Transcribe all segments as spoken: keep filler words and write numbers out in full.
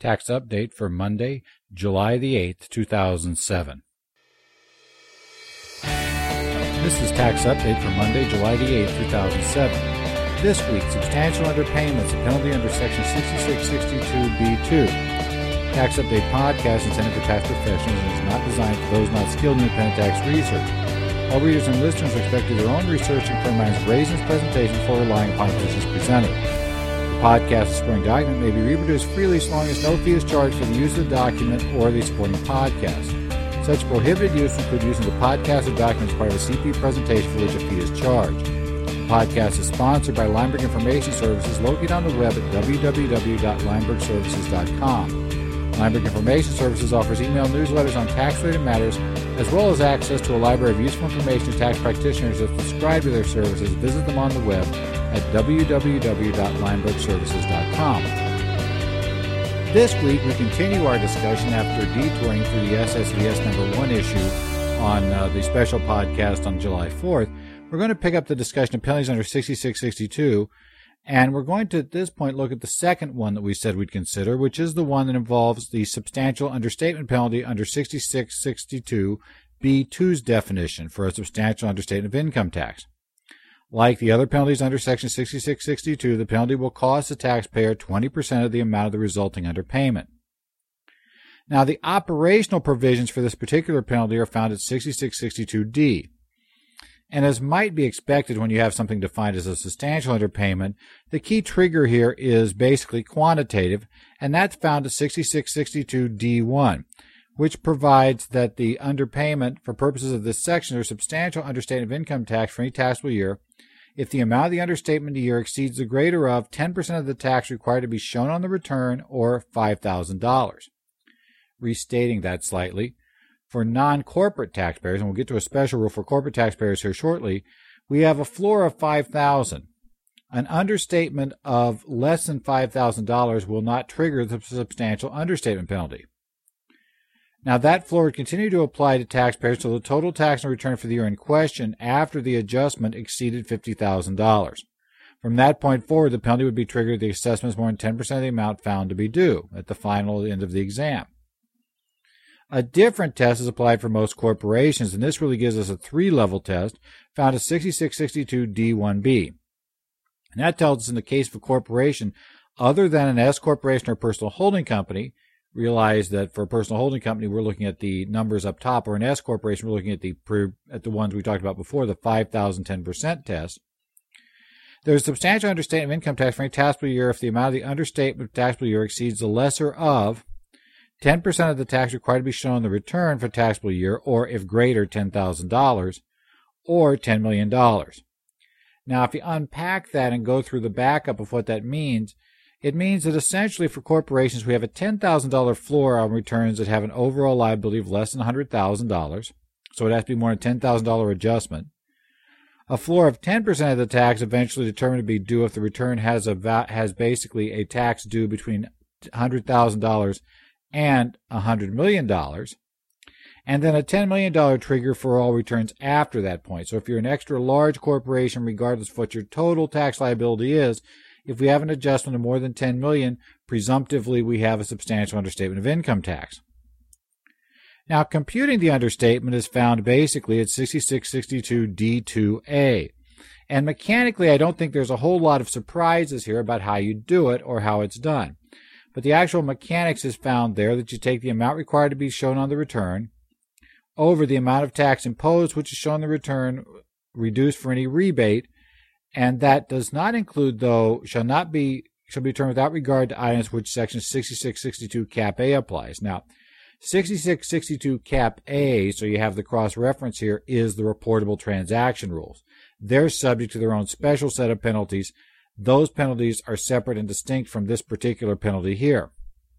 Tax update for Monday, July the eighth, two thousand seven. This is Tax update for Monday, July the eighth, two thousand seven. This week, substantial underpayments, a penalty under Section sixty-six sixty-two B two. Tax Update podcast intended for tax professionals and is not designed for those not skilled in independent tax research. All readers and listeners are expected to do their own research and firm minds raised in this presentation before relying upon positions presented. The podcast supporting document may be reproduced freely as long as no fee is charged for the use of the document or the supporting podcast. Such prohibited use include using the podcast or document as part of a C P presentation for which a fee is charged. The podcast is sponsored by Lineberg Information Services, located on the web at w w w dot lineberg services dot com. Lineberg Information Services offers email newsletters on tax-related matters, as well as access to a library of useful information to tax practitioners that subscribe to their services. Visit them on the web at w w w dot lineberg services dot com. This week, we continue our discussion after detouring through the S S V S number one issue on uh, the special podcast on July fourth. We're going to pick up the discussion of penalties under sixty-six sixty-two, and we're going to, at this point, look at the second one that we said we'd consider, which is the one that involves the substantial understatement penalty under sixty-six sixty-two B two's definition for a substantial understatement of income tax. Like the other penalties under Section sixty-six sixty-two, the penalty will cost the taxpayer twenty percent of the amount of the resulting underpayment. Now, the operational provisions for this particular penalty are found at sixty-six sixty-two D. And as might be expected when you have something defined as a substantial underpayment, the key trigger here is basically quantitative, and that's found at sixty-six sixty-two D one, which provides that the underpayment for purposes of this section are substantial understatement of income tax for any taxable year if the amount of the understatement a year exceeds the greater of ten percent of the tax required to be shown on the return, or five thousand dollars. Restating that slightly, for non-corporate taxpayers, and we'll get to a special rule for corporate taxpayers here shortly, we have a floor of five thousand dollars. An understatement of less than five thousand dollars will not trigger the substantial understatement penalty. Now, that floor would continue to apply to taxpayers until the total tax and return for the year in question after the adjustment exceeded fifty thousand dollars. From that point forward, the penalty would be triggered if the assessment is more than ten percent of the amount found to be due at the final end of the exam. A different test is applied for most corporations, and this really gives us a three-level test found at sixty-six sixty-two D one B. And that tells us in the case of a corporation other than an S corporation or personal holding company, realize that for a personal holding company, we're looking at the numbers up top, or an S corporation, we're looking at the at the ones we talked about before, the five thousand ten percent test. There's substantial understatement of income tax for any taxable year if the amount of the understatement of taxable year exceeds the lesser of ten percent of the tax required to be shown on the return for taxable year, or if greater, ten thousand dollars, or ten million dollars. Now, if you unpack that and go through the backup of what that means, it means that essentially for corporations, we have a ten thousand dollars floor on returns that have an overall liability of less than one hundred thousand dollars, so it has to be more than a ten thousand dollars adjustment. A floor of ten percent of the tax eventually determined to be due if the return has a va- has basically a tax due between one hundred thousand dollars and one hundred million dollars, and then a ten million dollars trigger for all returns after that point. So if you're an extra large corporation, regardless of what your total tax liability is, if we have an adjustment of more than ten million dollars, presumptively we have a substantial understatement of income tax. Now, computing the understatement is found basically at sixty-six sixty-two D two A. And mechanically, I don't think there's a whole lot of surprises here about how you do it or how it's done. But the actual mechanics is found there, that you take the amount required to be shown on the return over the amount of tax imposed, which is shown on the return, reduced for any rebate, and that does not include, though, shall not be, shall be determined without regard to items which Section sixty-six sixty-two Cap A applies. Now, sixty-six sixty-two Cap A, so you have the cross-reference here, is the reportable transaction rules. They're subject to their own special set of penalties. Those penalties are separate and distinct from this particular penalty here.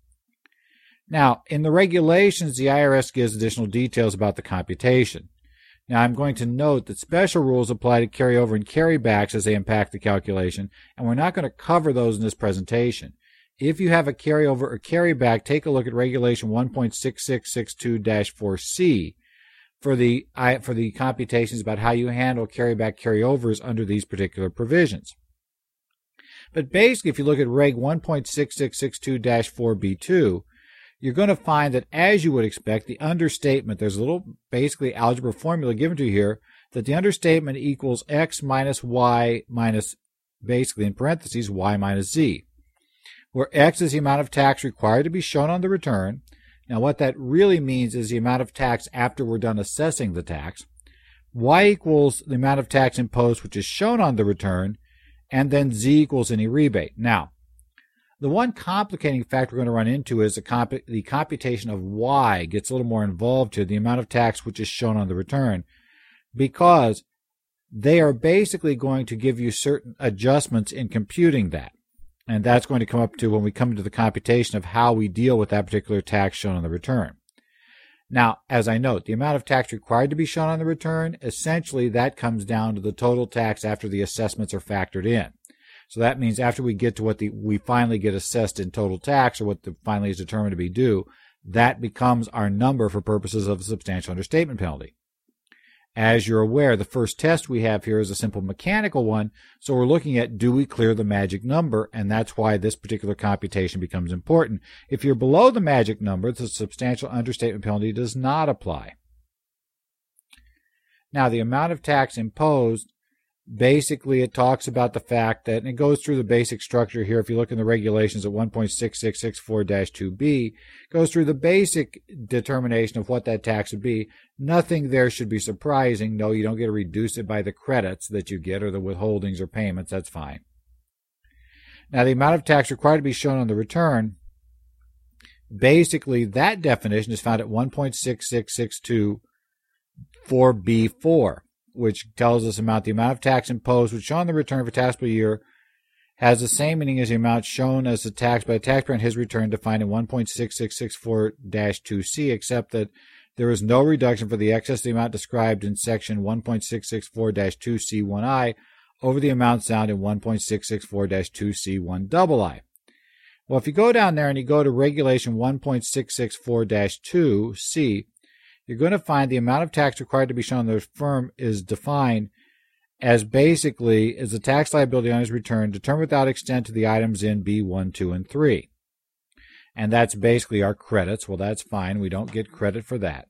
Now, in the regulations, the I R S gives additional details about the computation. Now, I'm going to note that special rules apply to carryover and carrybacks as they impact the calculation, and we're not going to cover those in this presentation. If you have a carryover or carryback, take a look at Regulation one point six six six two dash four C for the, for the computations about how you handle carryback carryovers under these particular provisions. But basically, if you look at Reg one point six six six two dash four B two, you're going to find that, as you would expect, the understatement, there's a little basically algebra formula given to you here, that the understatement equals x minus y minus, basically in parentheses, y minus z, where x is the amount of tax required to be shown on the return. Now, what that really means is the amount of tax after we're done assessing the tax. Y equals the amount of tax imposed which is shown on the return, and then z equals any rebate. Now, the one complicating factor we're going to run into is the, comp the computation of y gets a little more involved here, the amount of tax which is shown on the return, because they are basically going to give you certain adjustments in computing that. And that's going to come up to when we come to the computation of how we deal with that particular tax shown on the return. Now, as I note, the amount of tax required to be shown on the return, essentially that comes down to the total tax after the assessments are factored in. So that means after we get to what the, we finally get assessed in total tax, or what the, finally is determined to be due, that becomes our number for purposes of the substantial understatement penalty. As you're aware, the first test we have here is a simple mechanical one, so we're looking at, do we clear the magic number, and that's why this particular computation becomes important. If you're below the magic number, the substantial understatement penalty does not apply. Now, the amount of tax imposed, basically it talks about the fact that, and it goes through the basic structure here, if you look in the regulations at one point six six six four dash two B, goes through the basic determination of what that tax would be. Nothing there should be surprising. No, you don't get to reduce it by the credits that you get or the withholdings or payments. That's fine. Now, the amount of tax required to be shown on the return, basically that definition is found at one point six six six two four B four. Which tells us about the amount of tax imposed which shown on the return for taxable year has the same meaning as the amount shown as the tax by the taxpayer on his return defined in one point six six six four dash two C, except that there is no reduction for the excess of the amount described in section one point six six four dash two C one I over the amount found in one point six six four dash two C one I. Well, if you go down there and you go to regulation one point six six four dash two C, you're going to find the amount of tax required to be shown on the firm is defined as basically is the tax liability on his return determined without extent to the items in B one, two, and three. And that's basically our credits. Well, that's fine. We don't get credit for that.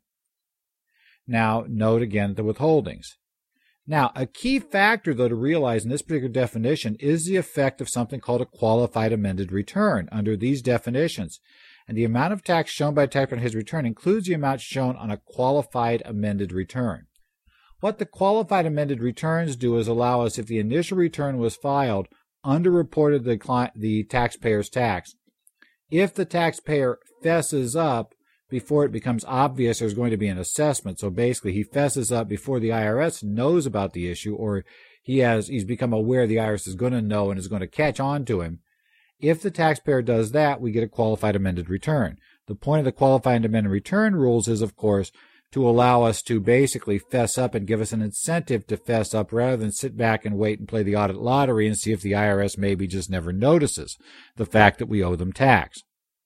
Now, note again the withholdings. Now, a key factor, though, to realize in this particular definition is the effect of something called a qualified amended return under these definitions. And the amount of tax shown by a taxpayer on his return includes the amount shown on a qualified amended return. What the qualified amended returns do is allow us, if the initial return was filed, underreported the, the taxpayer's tax. If the taxpayer fesses up before it becomes obvious there's going to be an assessment, so basically he fesses up before the I R S knows about the issue, or he has he's become aware the I R S is going to know and is going to catch on to him, if the taxpayer does that, we get a qualified amended return. The point of the qualified amended return rules is, of course, to allow us to basically fess up and give us an incentive to fess up rather than sit back and wait and play the audit lottery and see if the I R S maybe just never notices the fact that we owe them tax.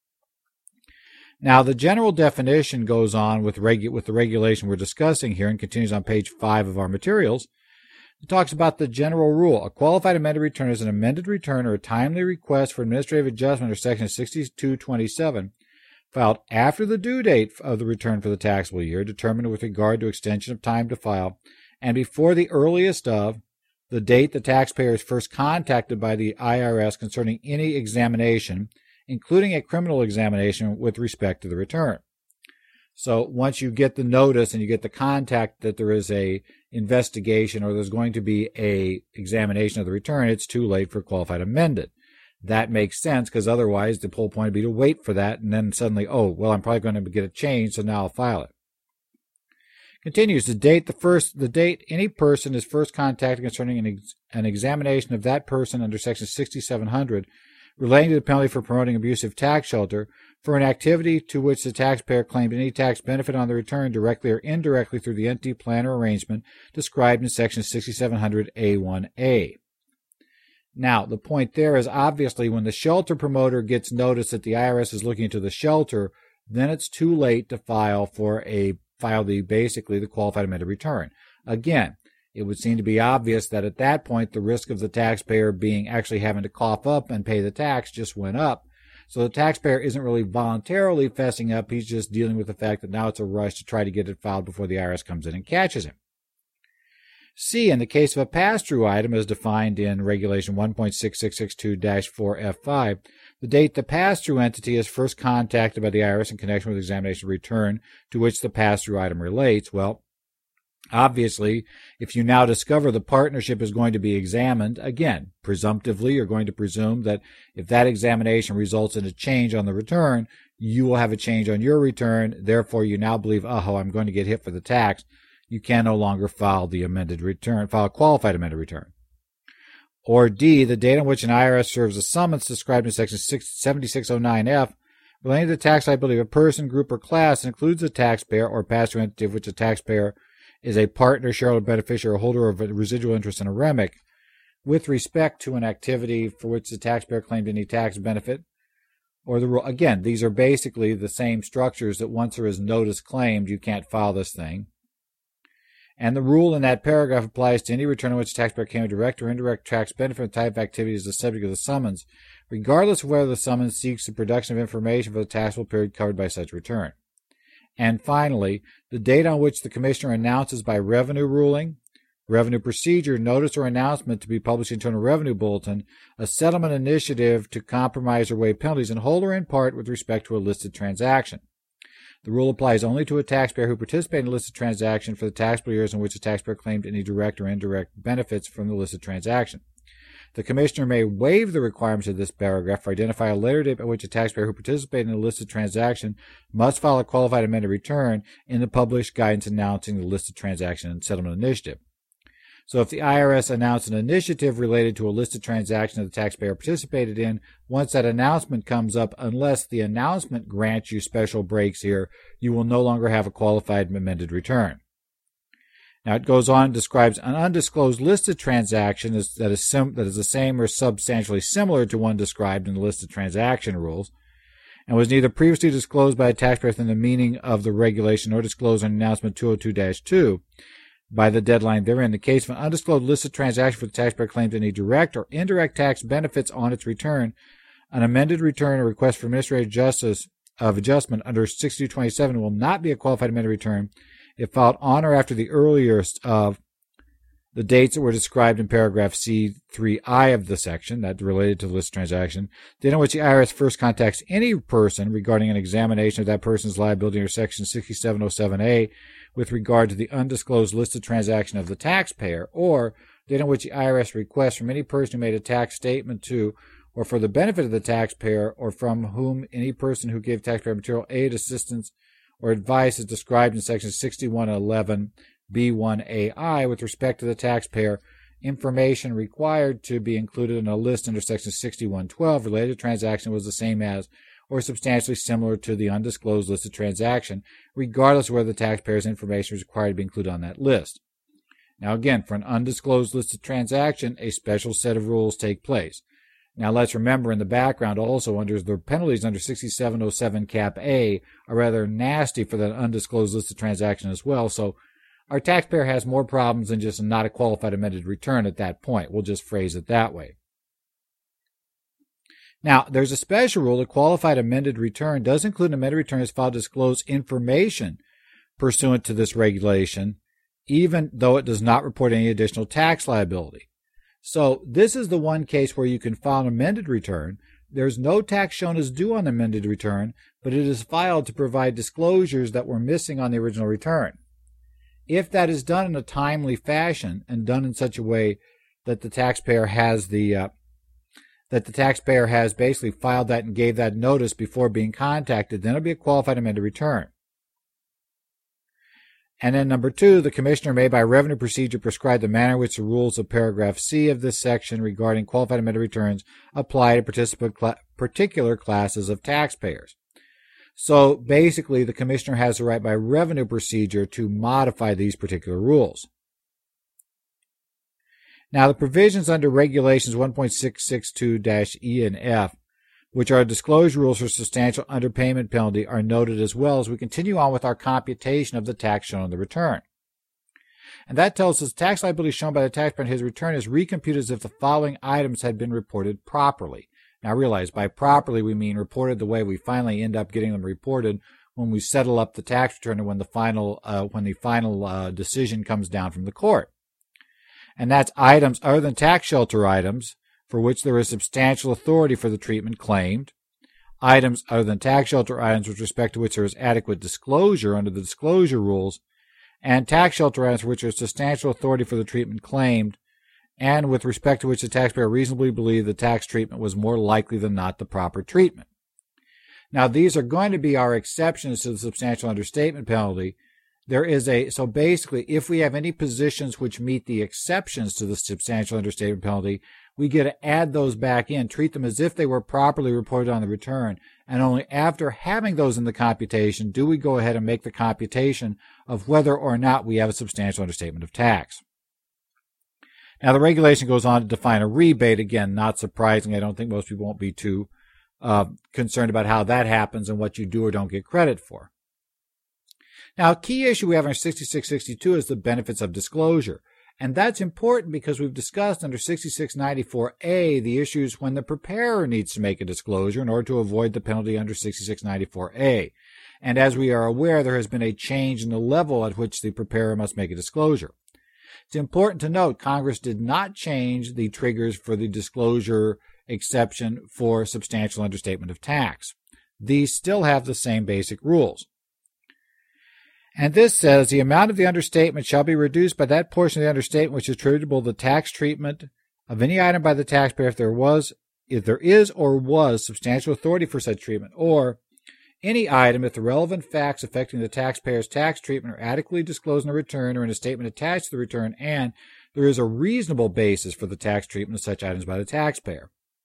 Now, the general definition goes on with, regu- with the regulation we're discussing here and continues on page five of our materials. It talks about the general rule. A qualified amended return is an amended return or a timely request for administrative adjustment under section sixty-two twenty-seven filed after the due date of the return for the taxable year determined with regard to extension of time to file and before the earliest of the date the taxpayer is first contacted by the I R S concerning any examination, including a criminal examination with respect to the return. So once you get the notice and you get the contact that there is a investigation or there's going to be a examination of the return, it's too late for qualified amended. That makes sense because otherwise the whole point would be to wait for that and then suddenly, oh, well, I'm probably going to get a change, so now I'll file it. Continues, the date the first the date any person is first contacted concerning an, ex, an examination of that person under section sixty-seven hundred relating to the penalty for promoting abusive tax shelter for an activity to which the taxpayer claimed any tax benefit on the return directly or indirectly through the entity, plan, or arrangement described in section sixty-seven hundred A one A. Now, the point there is obviously when the shelter promoter gets notice that the I R S is looking into the shelter, then it's too late to file for a file the basically the qualified amended return. Again, it would seem to be obvious that at that point the risk of the taxpayer being actually having to cough up and pay the tax just went up. So the taxpayer isn't really voluntarily fessing up. He's just dealing with the fact that now it's a rush to try to get it filed before the I R S comes in and catches him. C, in the case of a pass-through item as defined in Regulation one point six six six two dash four F five, the date the pass-through entity is first contacted by the I R S in connection with examination return to which the pass-through item relates, well, obviously, if you now discover the partnership is going to be examined, again, presumptively, you're going to presume that if that examination results in a change on the return, you will have a change on your return. Therefore, you now believe, oh, I'm going to get hit for the tax. You can no longer file the amended return, file a qualified amended return. Or D, the date on which an I R S serves a summons described in Section seventy-six oh nine F relating to the tax liability of a person, group, or class includes a taxpayer or pass-through entity of which a taxpayer is a partner, shareholder, beneficiary, or holder of a residual interest in a REMIC with respect to an activity for which the taxpayer claimed any tax benefit. Or the rule, again, these are basically the same structures that once there is notice claimed, you can't file this thing. And the rule in that paragraph applies to any return in which the taxpayer claimed direct or indirect tax benefit and type of activity is the subject of the summons, regardless of whether the summons seeks the production of information for the taxable period covered by such return. And finally, the date on which the Commissioner announces by revenue ruling, revenue procedure, notice, or announcement to be published in Internal Revenue Bulletin a settlement initiative to compromise or waive penalties in whole or in part with respect to a listed transaction. The rule applies only to a taxpayer who participated in a listed transaction for the taxable years in which the taxpayer claimed any direct or indirect benefits from the listed transaction. The Commissioner may waive the requirements of this paragraph or identify a later date by which a taxpayer who participated in a listed transaction must file a qualified amended return in the published guidance announcing the listed transaction and settlement initiative. So if the I R S announced an initiative related to a listed transaction that the taxpayer participated in, once that announcement comes up, unless the announcement grants you special breaks here, you will no longer have a qualified amended return. Now it goes on and describes an undisclosed listed transaction as, that, is sim, that is the same or substantially similar to one described in the listed transaction rules, and was neither previously disclosed by a taxpayer within the meaning of the regulation nor disclosed in announcement two oh two dash two. By the deadline therein. The case of an undisclosed listed transaction for the taxpayer claims any direct or indirect tax benefits on its return, an amended return or request for administrative justice of adjustment under sixty-two twenty-seven will not be a qualified amended return if filed on or after the earliest of the dates that were described in paragraph C three I of the section that related to the listed transaction, the date on which the I R S first contacts any person regarding an examination of that person's liability under section sixty-seven oh seven A with regard to the undisclosed listed transaction of the taxpayer, or the date on which the I R S requests from any person who made a tax statement to or for the benefit of the taxpayer or from whom any person who gave taxpayer material aid, assistance, or advice is described in section sixty-one eleven B one A I with respect to the taxpayer, information required to be included in a list under section sixty-one twelve related to transaction was the same as or substantially similar to the undisclosed listed transaction, regardless of whether the taxpayer's information is required to be included on that list. Now again, for an undisclosed listed transaction, a special set of rules take place. Now let's remember in the background also under the penalties under sixty-seven oh seven cap A are rather nasty for that undisclosed listed transaction as well, so our taxpayer has more problems than just not a qualified amended return at that point. We'll just phrase it that way. Now, there's a special rule. A qualified amended return does include an amended return as filed to disclose information pursuant to this regulation, even though it does not report any additional tax liability. So this is the one case where you can file an amended return. There's no tax shown as due on the amended return, but it is filed to provide disclosures that were missing on the original return. If that is done in a timely fashion and done in such a way that the taxpayer has the uh, that the taxpayer has basically filed that and gave that notice before being contacted, then it'll be a qualified amended return. And then number two, the Commissioner may by revenue procedure prescribe the manner in which the rules of paragraph C of this section regarding qualified amended returns apply to participant cl- particular classes of taxpayers. So basically, the Commissioner has the right by revenue procedure to modify these particular rules. Now, the provisions under Regulations one point six six two E and F, which are disclosure rules for substantial underpayment penalty, are noted as well as we continue on with our computation of the tax shown on the return. And that tells us tax liability shown by the taxpayer in his return is recomputed as if the following items had been reported properly. Now realize by properly we mean reported the way we finally end up getting them reported when we settle up the tax return and when the final uh, when the final uh, decision comes down from the court. And that's items other than tax shelter items for which there is substantial authority for the treatment claimed, items other than tax shelter items with respect to which there is adequate disclosure under the disclosure rules, and tax shelter items for which there is substantial authority for the treatment claimed, and with respect to which the taxpayer reasonably believed the tax treatment was more likely than not the proper treatment. Now, these are going to be our exceptions to the substantial understatement penalty. There is a, so basically, if we have any positions which meet the exceptions to the substantial understatement penalty, we get to add those back in, treat them as if they were properly reported on the return, and only after having those in the computation do we go ahead and make the computation of whether or not we have a substantial understatement of tax. Now, the regulation goes on to define a rebate. Again, not surprising. I don't think most people won't be too uh, concerned about how that happens and what you do or don't get credit for. Now, a key issue we have under sixty-six sixty-two is the benefits of disclosure. And that's important because we've discussed under sixty-six ninety-four A the issues when the preparer needs to make a disclosure in order to avoid the penalty under sixty-six ninety-four A. And as we are aware, there has been a change in the level at which the preparer must make a disclosure. It's important to note Congress did not change the triggers for the disclosure exception for substantial understatement of tax. These still have the same basic rules. And this says the amount of the understatement shall be reduced by that portion of the understatement which is attributable to the tax treatment of any item by the taxpayer if there was, if there is or was substantial authority for such treatment, or any item if the relevant facts affecting the taxpayer's tax treatment are adequately disclosed in the return or in a statement attached to the return, and there is a reasonable basis for the tax treatment of such items by the taxpayer.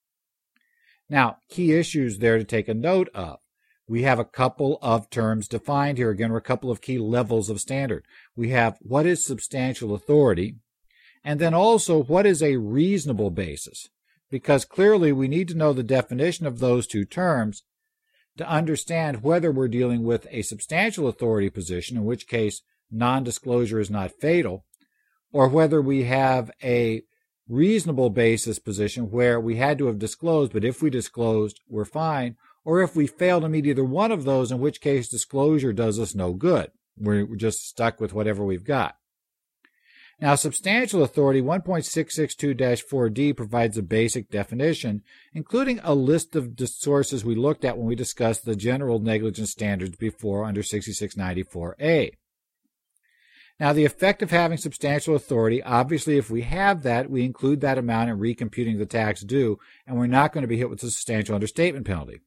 Now, key issues there to take a note of. We have a couple of terms defined here. Again, we're a couple of key levels of standard. We have what is substantial authority, and then also what is a reasonable basis, because clearly we need to know the definition of those two terms to understand whether we're dealing with a substantial authority position, in which case non-disclosure is not fatal, or whether we have a reasonable basis position where we had to have disclosed, but if we disclosed, we're fine, or if we fail to meet either one of those, in which case disclosure does us no good. We're just stuck with whatever we've got. Now, substantial authority one point six six two dash four D provides a basic definition, including a list of sources we looked at when we discussed the general negligence standards before under sixty-six ninety-four A. Now, the effect of having substantial authority, obviously, if we have that, we include that amount in recomputing the tax due, and we're not going to be hit with the substantial understatement penalty.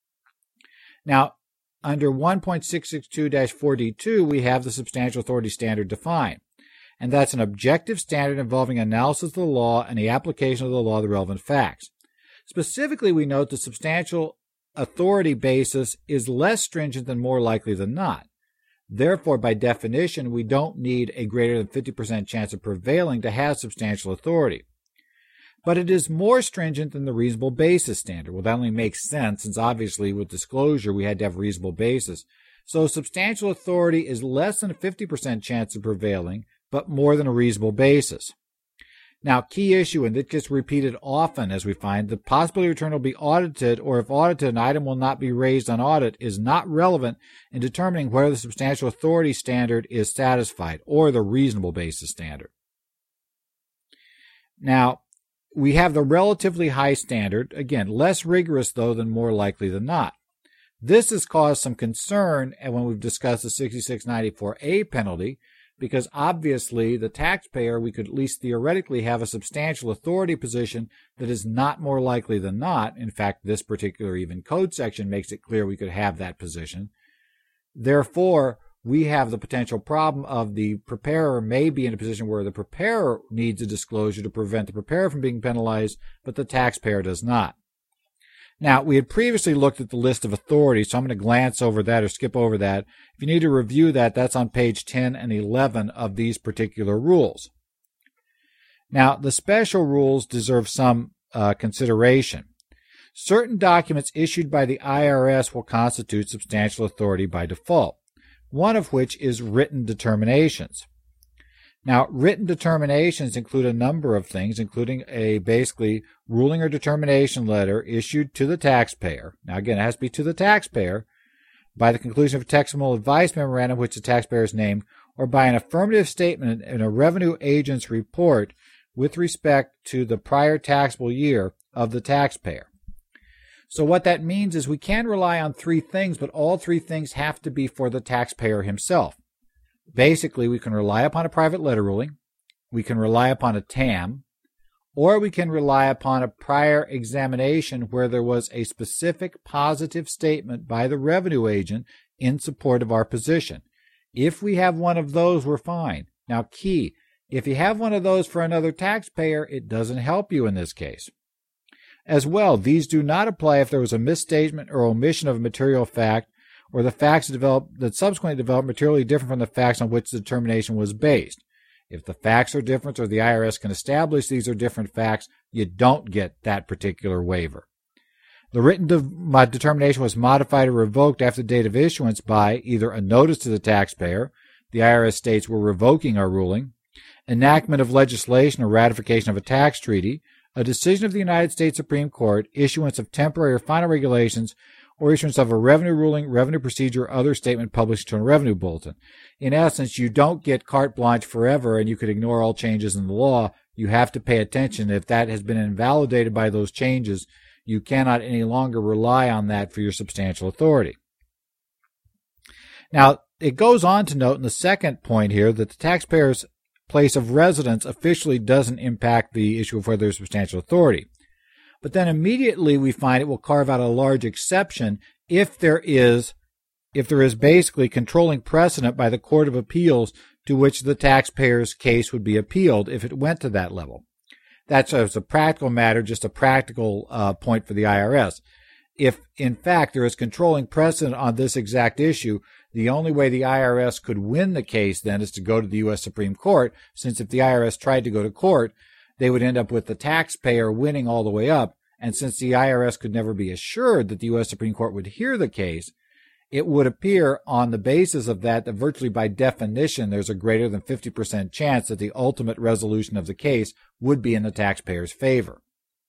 Now, under one point six six two dash four D two, we have the substantial authority standard defined. And that's an objective standard involving analysis of the law and the application of the law of the relevant facts. Specifically, we note the substantial authority basis is less stringent than more likely than not. Therefore, by definition, we don't need a greater than fifty percent chance of prevailing to have substantial authority. But it is more stringent than the reasonable basis standard. Well, that only makes sense, since obviously with disclosure we had to have reasonable basis. So substantial authority is less than a fifty percent chance of prevailing, but more than a reasonable basis. Now, key issue, and this gets repeated often as we find, the possibility return will be audited, or if audited, an item will not be raised on audit, is not relevant in determining whether the substantial authority standard is satisfied, or the reasonable basis standard. Now, we have the relatively high standard, again, less rigorous, though, than more likely than not. This has caused some concern when we've discussed the sixty-six ninety-four A penalty, because obviously the taxpayer, we could at least theoretically have a substantial authority position that is not more likely than not. In fact, this particular even code section makes it clear we could have that position. Therefore, we have the potential problem of the preparer may be in a position where the preparer needs a disclosure to prevent the preparer from being penalized, but the taxpayer does not. Now, we had previously looked at the list of authorities, so I'm going to glance over that or skip over that. If you need to review that, that's on page ten and eleven of these particular rules. Now, the special rules deserve some uh, consideration. Certain documents issued by the I R S will constitute substantial authority by default, one of which is written determinations. Now, written determinations include a number of things, including a basically ruling or determination letter issued to the taxpayer. Now, again, it has to be to the taxpayer by the conclusion of a taxable advice memorandum which the taxpayer is named, or by an affirmative statement in a revenue agent's report with respect to the prior taxable year of the taxpayer. So what that means is we can rely on three things, but all three things have to be for the taxpayer himself. Basically, we can rely upon a private letter ruling, we can rely upon a T A M, or we can rely upon a prior examination where there was a specific positive statement by the revenue agent in support of our position. If we have one of those, we're fine. Now, key, if you have one of those for another taxpayer, it doesn't help you in this case. As well, these do not apply if there was a misstatement or omission of a material fact, or the facts developed that subsequently developed materially different from the facts on which the determination was based. If the facts are different or the I R S can establish these are different facts, you don't get that particular waiver. The written de- determination was modified or revoked after the date of issuance by either a notice to the taxpayer, the I R S states we're revoking our ruling, enactment of legislation or ratification of a tax treaty, a decision of the United States Supreme Court, issuance of temporary or final regulations, or issuance of a revenue ruling, revenue procedure, or other statement published to a revenue bulletin. In essence, you don't get carte blanche forever and you could ignore all changes in the law. You have to pay attention. If that has been invalidated by those changes, you cannot any longer rely on that for your substantial authority. Now, it goes on to note in the second point here that the taxpayer's place of residence officially doesn't impact the issue of whether there's substantial authority. But then immediately we find it will carve out a large exception if there is if there is basically controlling precedent by the Court of Appeals to which the taxpayer's case would be appealed if it went to that level. That's as a practical matter, just a practical uh, point for the I R S. If, in fact, there is controlling precedent on this exact issue, the only way the I R S could win the case then is to go to the U S Supreme Court, since if the I R S tried to go to court, they would end up with the taxpayer winning all the way up. And since the I R S could never be assured that the U S Supreme Court would hear the case, it would appear on the basis of that that virtually by definition there's a greater than fifty percent chance that the ultimate resolution of the case would be in the taxpayer's favor.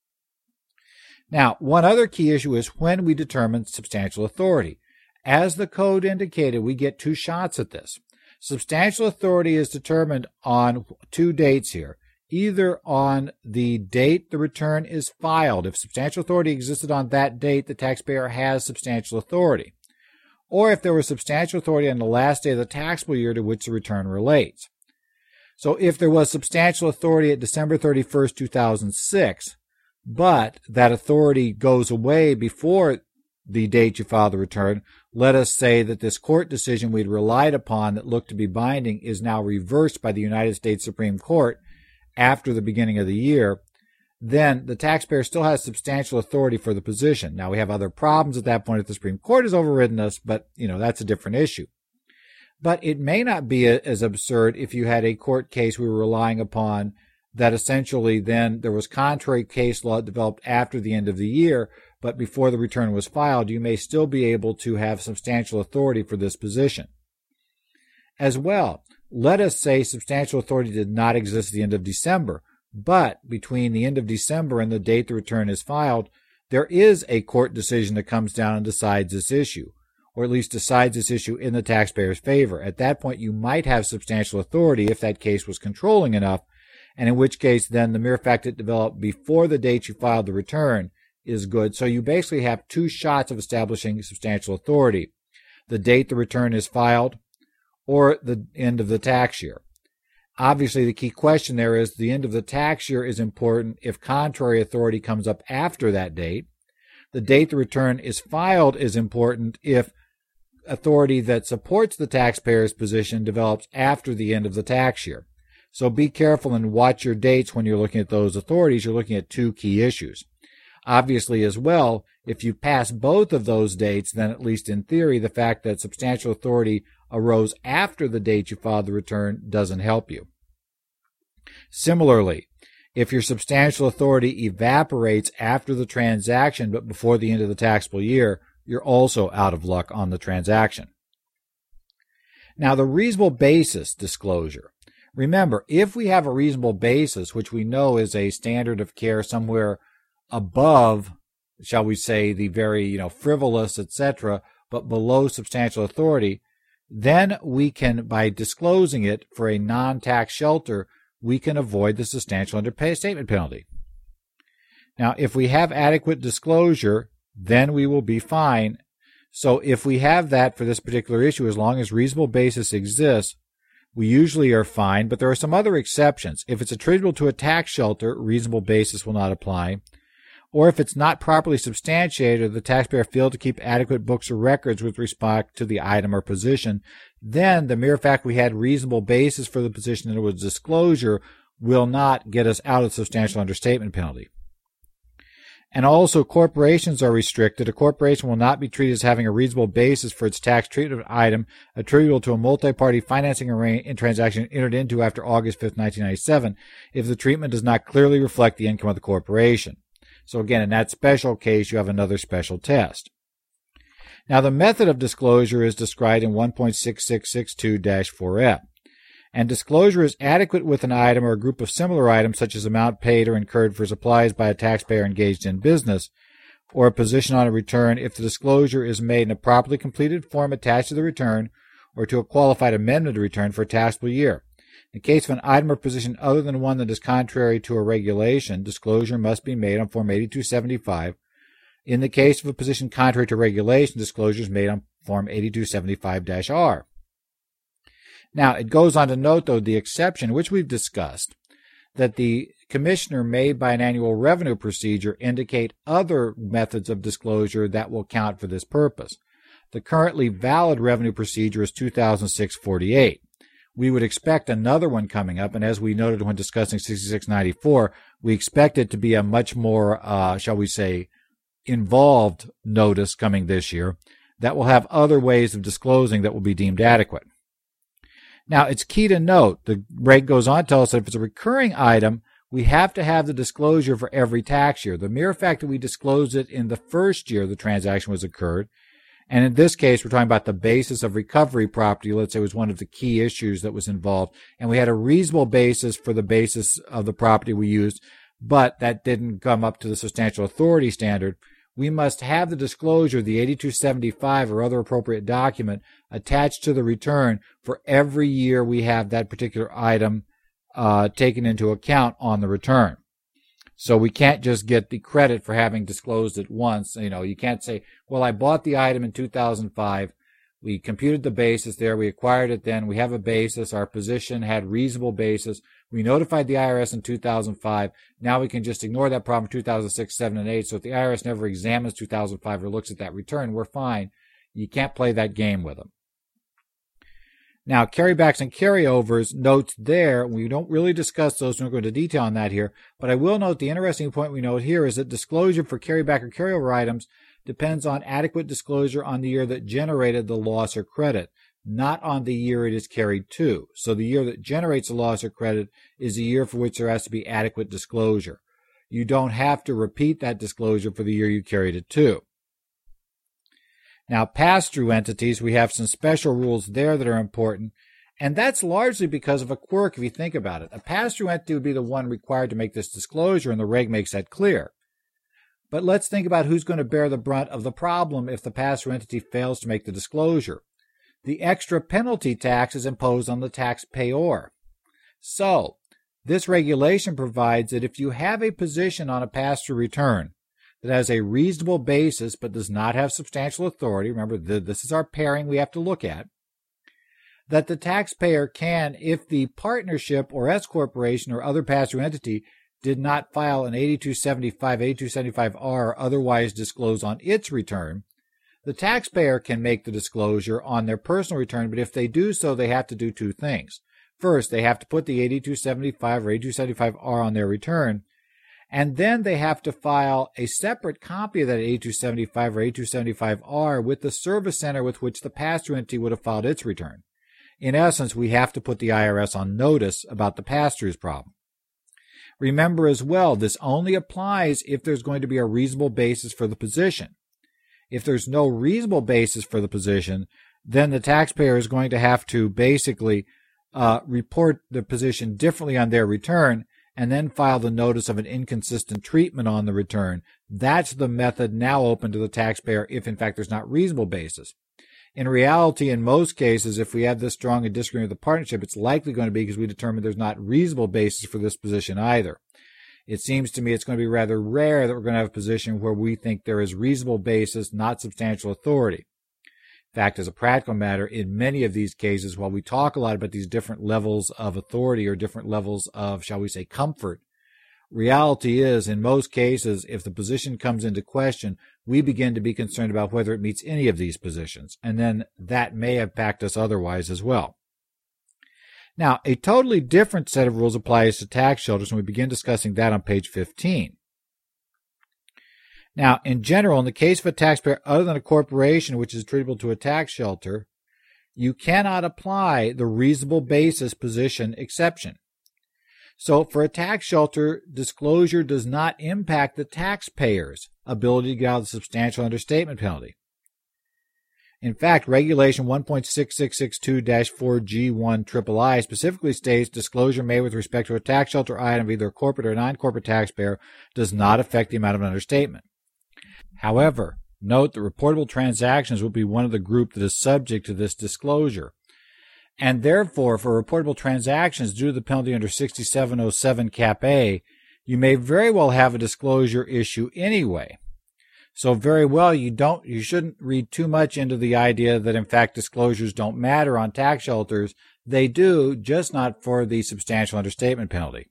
Now, one other key issue is when we determine substantial authority. As the code indicated, we get two shots at this. Substantial authority is determined on two dates here. Either on the date the return is filed. If substantial authority existed on that date, the taxpayer has substantial authority. Or if there was substantial authority on the last day of the taxable year to which the return relates. So if there was substantial authority at December thirty-first, two thousand six, but that authority goes away before the date you file the return, let us say that this court decision we'd relied upon that looked to be binding is now reversed by the United States Supreme Court after the beginning of the year, then the taxpayer still has substantial authority for the position. Now, we have other problems at that point if the Supreme Court has overridden us, but, you know, that's a different issue. But it may not be as absurd if you had a court case we were relying upon that essentially then there was contrary case law developed after the end of the year, but before the return was filed, you may still be able to have substantial authority for this position. As well, let us say substantial authority did not exist at the end of December, but between the end of December and the date the return is filed, there is a court decision that comes down and decides this issue, or at least decides this issue in the taxpayer's favor. At that point, you might have substantial authority if that case was controlling enough, and in which case then the mere fact it developed before the date you filed the return is good. So you basically have two shots of establishing substantial authority: the date the return is filed or the end of the tax year. Obviously, the key question there is the end of the tax year is important if contrary authority comes up after that date. The date the return is filed is important if authority that supports the taxpayer's position develops after the end of the tax year. So be careful and watch your dates when you're looking at those authorities. You're looking at two key issues. Obviously, as well, if you pass both of those dates, then at least in theory, the fact that substantial authority arose after the date you filed the return doesn't help you. Similarly, if your substantial authority evaporates after the transaction but before the end of the taxable year, you're also out of luck on the transaction. Now, the reasonable basis disclosure. Remember, if we have a reasonable basis, which we know is a standard of care somewhere above, shall we say, the very, you know, frivolous, et cetera, but below substantial authority, then we can, by disclosing it for a non-tax shelter, we can avoid the substantial understatement penalty. Now, if we have adequate disclosure, then we will be fine. So if we have that for this particular issue, as long as reasonable basis exists, we usually are fine, but there are some other exceptions. If it's attributable to a tax shelter, reasonable basis will not apply. Or if it's not properly substantiated or the taxpayer failed to keep adequate books or records with respect to the item or position, then the mere fact we had reasonable basis for the position and it was disclosure will not get us out of the substantial understatement penalty. And also, corporations are restricted. A corporation will not be treated as having a reasonable basis for its tax treatment item attributable to a multi-party financing arrangement transaction entered into after August fifth, nineteen ninety-seven, if the treatment does not clearly reflect the income of the corporation. So again, in that special case, you have another special test. Now, the method of disclosure is described in one point six six six two dash four F. And disclosure is adequate with an item or a group of similar items such as amount paid or incurred for supplies by a taxpayer engaged in business, or a position on a return if the disclosure is made in a properly completed form attached to the return or to a qualified amendment to return for a taxable year. In the case of an item or position other than one that is contrary to a regulation, disclosure must be made on Form eighty-two seventy-five. In the case of a position contrary to regulation, disclosure is made on Form eighty-two seventy-five dash R. Now, it goes on to note, though, the exception, which we've discussed, that the commissioner may, by an annual revenue procedure, indicate other methods of disclosure that will count for this purpose. The currently valid revenue procedure is two thousand six forty-eight. We would expect another one coming up, and as we noted when discussing sixty-six ninety-four, we expect it to be a much more, uh, shall we say, involved notice coming this year that will have other ways of disclosing that will be deemed adequate. Now, it's key to note, the reg goes on to tell us that if it's a recurring item, we have to have the disclosure for every tax year. The mere fact that we disclose it in the first year the transaction was occurred, and in this case, we're talking about the basis of recovery property, let's say, was one of the key issues that was involved, and we had a reasonable basis for the basis of the property we used, but that didn't come up to the substantial authority standard. We must have the disclosure, the eighty-two seventy-five or other appropriate document, attached to the return for every year we have that particular item uh, taken into account on the return. So we can't just get the credit for having disclosed it once. You know, you can't say, well, I bought the item in two thousand five. We computed the basis there. We acquired it then. We have a basis. Our position had reasonable basis. We notified the I R S in two thousand five. Now we can just ignore that problem in two thousand six, seven, and eight. So if the I R S never examines two thousand five or looks at that return, we're fine. You can't play that game with them. Now, carrybacks and carryovers, notes there, we don't really discuss those, so we're going to detail on that here, but I will note the interesting point we note here is that disclosure for carryback or carryover items depends on adequate disclosure on the year that generated the loss or credit, not on the year it is carried to. So the year that generates a loss or credit is the year for which there has to be adequate disclosure. You don't have to repeat that disclosure for the year you carried it to. Now, pass-through entities, we have some special rules there that are important, and that's largely because of a quirk if you think about it. A pass-through entity would be the one required to make this disclosure, and the reg makes that clear. But let's think about who's going to bear the brunt of the problem if the pass-through entity fails to make the disclosure. The extra penalty tax is imposed on the taxpayer. So, this regulation provides that if you have a position on a pass-through return that has a reasonable basis but does not have substantial authority, remember the, this is our pairing we have to look at, that the taxpayer can, if the partnership or S corporation or other pass-through entity did not file an eighty-two seventy-five, eighty-two seventy-five R or otherwise disclose on its return, the taxpayer can make the disclosure on their personal return, but if they do so, they have to do two things. First, they have to put the eighty-two seventy-five or eighty-two seventy-five R on their return, and then they have to file a separate copy of that eighty-two seventy-five or eighty-two seventy-five R with the service center with which the pass-through entity would have filed its return. In essence, we have to put the I R S on notice about the pass-throughs problem. Remember as well, this only applies if there's going to be a reasonable basis for the position. If there's no reasonable basis for the position, then the taxpayer is going to have to basically uh, report the position differently on their return and then file the notice of an inconsistent treatment on the return. That's the method now open to the taxpayer if, in fact, there's not reasonable basis. In reality, in most cases, if we have this strong a disagreement with the partnership, it's likely going to be because we determine there's not reasonable basis for this position either. It seems to me it's going to be rather rare that we're going to have a position where we think there is reasonable basis, not substantial authority. In fact, as a practical matter, in many of these cases, while we talk a lot about these different levels of authority or different levels of, shall we say, comfort, reality is, in most cases, if the position comes into question, we begin to be concerned about whether it meets any of these positions, and then that may impact us otherwise as well. Now, a totally different set of rules applies to tax shelters, and we begin discussing that on page fifteen. Now, in general, in the case of a taxpayer other than a corporation which is attributable to a tax shelter, you cannot apply the reasonable basis position exception. So, for a tax shelter, disclosure does not impact the taxpayer's ability to get out of the substantial understatement penalty. In fact, Regulation one point six six six two dash four G one I I I specifically states disclosure made with respect to a tax shelter item of either a corporate or non-corporate taxpayer does not affect the amount of an understatement. However, note that reportable transactions will be one of the group that is subject to this disclosure. And therefore, for reportable transactions due to the penalty under sixty-seven oh seven Cap A, you may very well have a disclosure issue anyway. So very well, you don't, you shouldn't read too much into the idea that in fact disclosures don't matter on tax shelters. They do, just not for the substantial understatement penalty.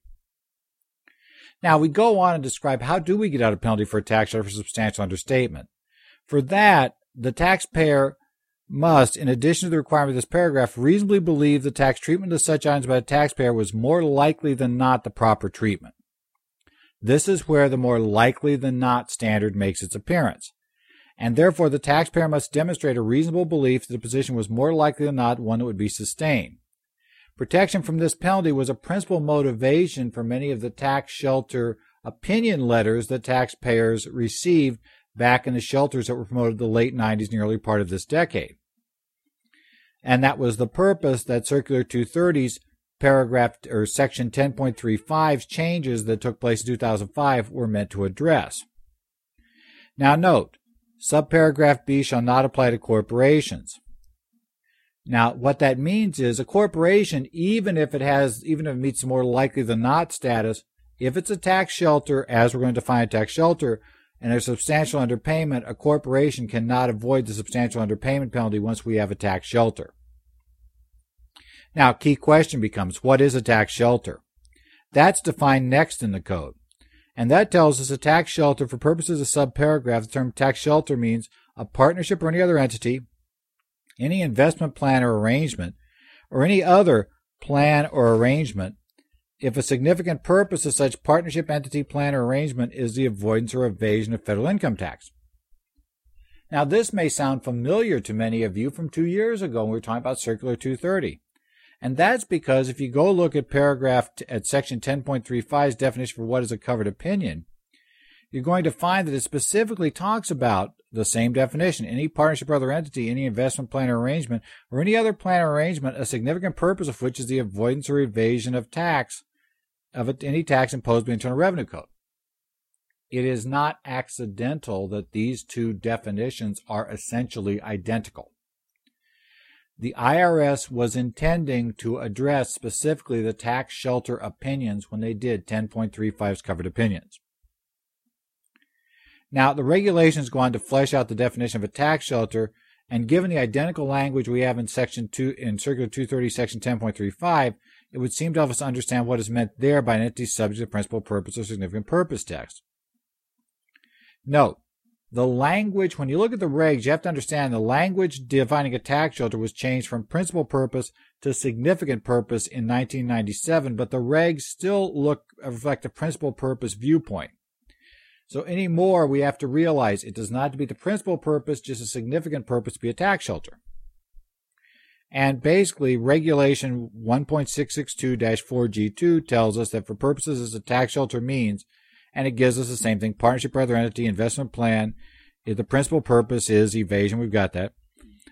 Now we go on and describe how do we get out of penalty for a tax shelter for substantial understatement. For that, the taxpayer must, in addition to the requirement of this paragraph, reasonably believe the tax treatment of such items by the taxpayer was more likely than not the proper treatment. This is where the more likely than not standard makes its appearance. And therefore, the taxpayer must demonstrate a reasonable belief that the position was more likely than not one that would be sustained. Protection from this penalty was a principal motivation for many of the tax shelter opinion letters that taxpayers received back in the shelters that were promoted in the late nineties and the early part of this decade. And that was the purpose that Circular two thirty's paragraph or section ten point three five changes that took place in two thousand five were meant to address. Now note, subparagraph B shall not apply to corporations. Now what that means is a corporation, even if it has, even if it meets the more likely than not status, if it's a tax shelter, as we're going to define a tax shelter, and there's substantial underpayment, a corporation cannot avoid the substantial underpayment penalty once we have a tax shelter. Now, key question becomes, what is a tax shelter? That's defined next in the code. And that tells us a tax shelter, for purposes of subparagraph, the term tax shelter means a partnership or any other entity, any investment plan or arrangement, or any other plan or arrangement, if a significant purpose of such partnership, entity, plan, or arrangement is the avoidance or evasion of federal income tax. Now, this may sound familiar to many of you from two years ago when we were talking about Circular two thirty. And that's because if you go look at paragraph, at section ten point three five's definition for what is a covered opinion, you're going to find that it specifically talks about the same definition, any partnership or other entity, any investment plan or arrangement, or any other plan or arrangement, a significant purpose of which is the avoidance or evasion of tax, of any tax imposed by the Internal Revenue Code. It is not accidental that these two definitions are essentially identical. The I R S was intending to address specifically the tax shelter opinions when they did ten point three five's covered opinions. Now, the regulations go on to flesh out the definition of a tax shelter, and given the identical language we have in section two, in Circular two thirty, section ten point three five, it would seem to help us understand what is meant there by an entity subject to principal purpose or significant purpose text. Note, the language, when you look at the regs, you have to understand the language defining a tax shelter was changed from principal purpose to significant purpose in nineteen ninety-seven, but the regs still look reflect a principal purpose viewpoint. So anymore, we have to realize it does not have to be the principal purpose, just a significant purpose to be a tax shelter. And basically, Regulation one point six six two dash four G two tells us that for purposes as a tax shelter means, and it gives us the same thing, partnership or other entity, investment plan, if the principal purpose is evasion, we've got that.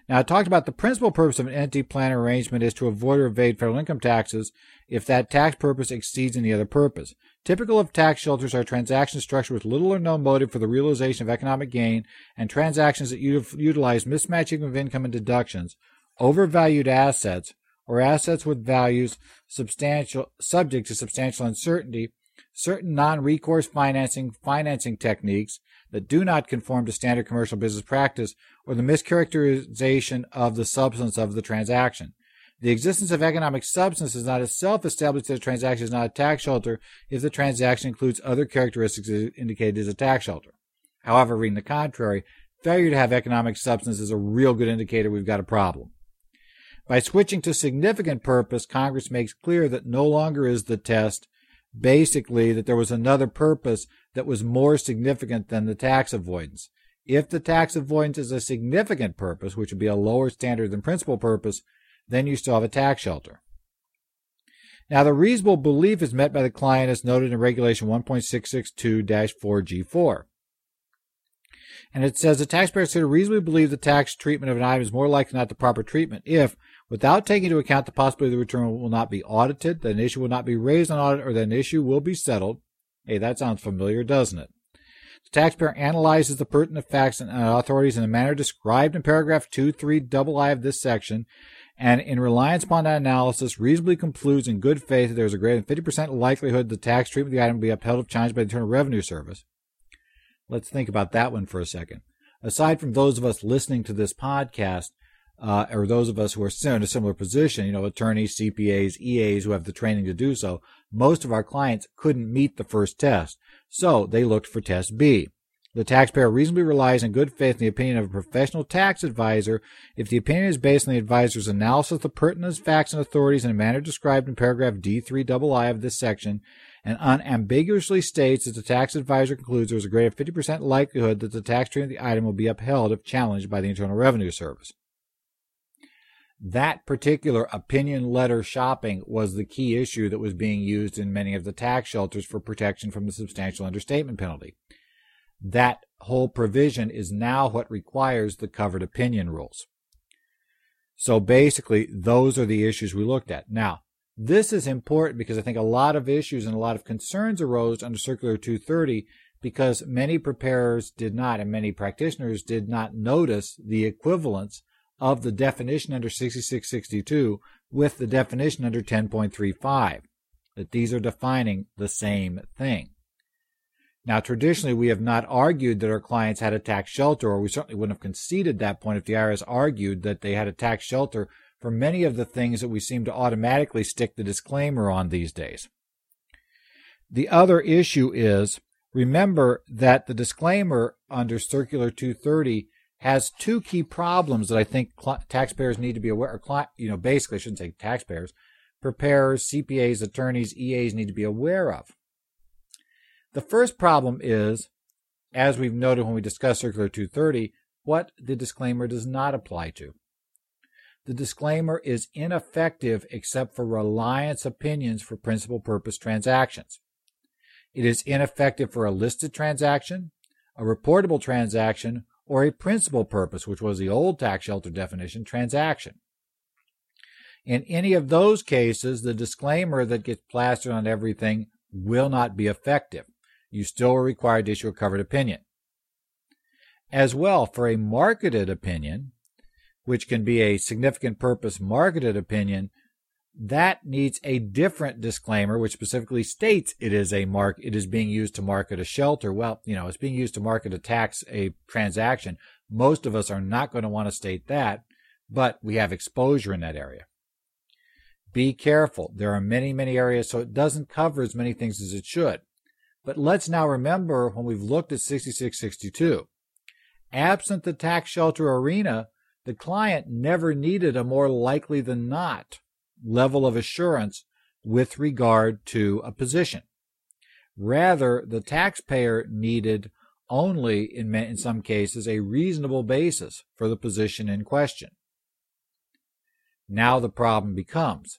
Now, I talked about the principal purpose of an entity plan arrangement is to avoid or evade federal income taxes if that tax purpose exceeds any other purpose. Typical of tax shelters are transactions structured with little or no motive for the realization of economic gain and transactions that utilize mismatching of income and deductions, overvalued assets, or assets with values substantial, subject to substantial uncertainty, certain non-recourse financing financing techniques that do not conform to standard commercial business practice, or the mischaracterization of the substance of the transaction. The existence of economic substance is not itself established that a transaction is not a tax shelter if the transaction includes other characteristics indicated as a tax shelter. However, reading the contrary, failure to have economic substance is a real good indicator we've got a problem. By switching to significant purpose, Congress makes clear that no longer is the test basically that there was another purpose that was more significant than the tax avoidance. If the tax avoidance is a significant purpose, which would be a lower standard than principal purpose, then you still have a tax shelter. Now, the reasonable belief is met by the client as noted in Regulation one point six six two dash four G four. And it says the taxpayer should reasonably believe the tax treatment of an item is more likely not the proper treatment if, without taking into account the possibility the return will not be audited, that an issue will not be raised on audit, or that an issue will be settled. Hey, that sounds familiar, doesn't it? The taxpayer analyzes the pertinent facts and authorities in the manner described in paragraph two three I of this section, and in reliance upon that analysis, reasonably concludes in good faith that there is a greater than fifty percent likelihood the tax treatment of the item will be upheld if challenged by the Internal Revenue Service. Let's think about that one for a second. Aside from those of us listening to this podcast, uh, or those of us who are in a similar position, you know, attorneys, C P As, E As who have the training to do so, most of our clients couldn't meet the first test, so they looked for test B. The taxpayer reasonably relies in good faith in the opinion of a professional tax advisor if the opinion is based on the advisor's analysis of the pertinent facts and authorities in a manner described in paragraph D three I of this section, and unambiguously states that the tax advisor concludes there is a greater fifty percent likelihood that the tax treatment of the item will be upheld if challenged by the Internal Revenue Service. That particular opinion letter shopping was the key issue that was being used in many of the tax shelters for protection from the substantial understatement penalty. That whole provision is now what requires the covered opinion rules. So basically, those are the issues we looked at. Now, this is important because I think a lot of issues and a lot of concerns arose under Circular two thirty because many preparers did not, and many practitioners did not notice the equivalence of the definition under sixty-six sixty-two with the definition under ten point three five, that these are defining the same thing. Now, traditionally, we have not argued that our clients had a tax shelter, or we certainly wouldn't have conceded that point if the I R S argued that they had a tax shelter for many of the things that we seem to automatically stick the disclaimer on these days. The other issue is, remember that the disclaimer under Circular two thirty has two key problems that I think cl- taxpayers need to be aware of. Cl- you know, basically, I shouldn't say taxpayers, preparers, C P As, attorneys, E As need to be aware of. The first problem is, as we've noted when we discussed Circular two thirty, what the disclaimer does not apply to. The disclaimer is ineffective except for reliance opinions for principal purpose transactions. It is ineffective for a listed transaction, a reportable transaction, or a principal purpose, which was the old tax shelter definition, transaction. In any of those cases, the disclaimer that gets plastered on everything will not be effective. You still are required to issue a covered opinion. As well, for a marketed opinion, which can be a significant purpose marketed opinion, that needs a different disclaimer, which specifically states it is a mark, it is being used to market a shelter. Well, you know, it's being used to market a tax, a transaction. Most of us are not going to want to state that, but we have exposure in that area. Be careful. There are many, many areas, so it doesn't cover as many things as it should. But let's now remember when we've looked at sixty-six sixty-two, absent the tax shelter arena, the client never needed a more likely than not level of assurance with regard to a position. Rather, the taxpayer needed only, in, in some cases, a reasonable basis for the position in question. Now the problem becomes,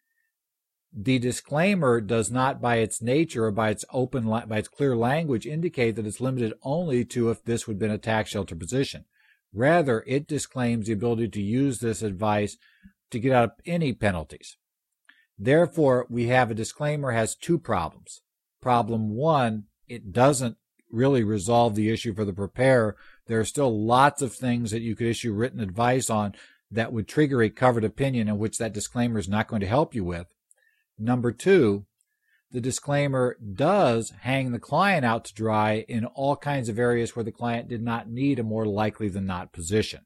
the disclaimer does not by its nature or by its open, by its clear language indicate that it's limited only to if this would have been a tax shelter position. Rather, it disclaims the ability to use this advice to get out of any penalties. Therefore, we have a disclaimer has two problems. Problem one, it doesn't really resolve the issue for the preparer. There are still lots of things that you could issue written advice on that would trigger a covered opinion in which that disclaimer is not going to help you with. Number two, the disclaimer does hang the client out to dry in all kinds of areas where the client did not need a more likely than not position.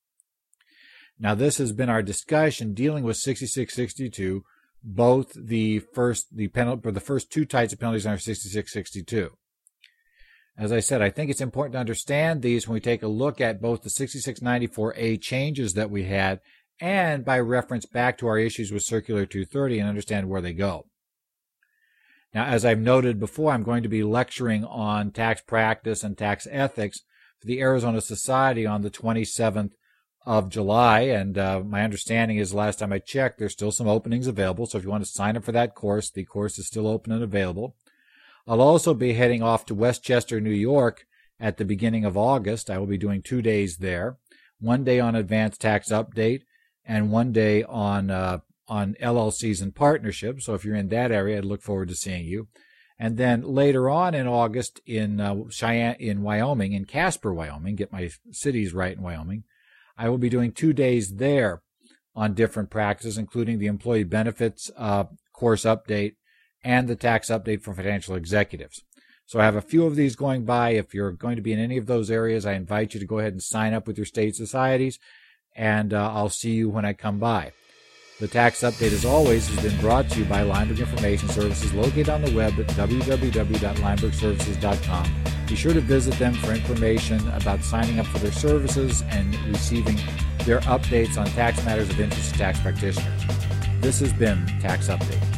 Now, this has been our discussion dealing with sixty-six sixty-two, both the first the penalty or the first two types of penalties under sixty-six sixty-two. As I said, I think it's important to understand these when we take a look at both the sixty-six ninety-four A changes that we had and by reference back to our issues with Circular two thirty and understand where they go. Now, as I've noted before, I'm going to be lecturing on tax practice and tax ethics for the Arizona Society on the twenty-seventh of July, and uh, my understanding is last time I checked, there's still some openings available, so if you want to sign up for that course, the course is still open and available. I'll also be heading off to Westchester, New York at the beginning of August. I will be doing two days there, one day on Advanced Tax Update and one day on uh, on L L Cs and partnerships. So if you're in that area, I'd look forward to seeing you. And then later on in August in uh, Cheyenne, in Wyoming, in Casper, Wyoming, get my cities right in Wyoming, I will be doing two days there on different practices, including the employee benefits uh, course update and the tax update for financial executives. So I have a few of these going by. If you're going to be in any of those areas, I invite you to go ahead and sign up with your state societies, and uh, I'll see you when I come by. The tax update, as always, has been brought to you by Lineberg Information Services, located on the web at w w w dot lineberg services dot com. Be sure to visit them for information about signing up for their services and receiving their updates on tax matters of interest to tax practitioners. This has been Tax Update.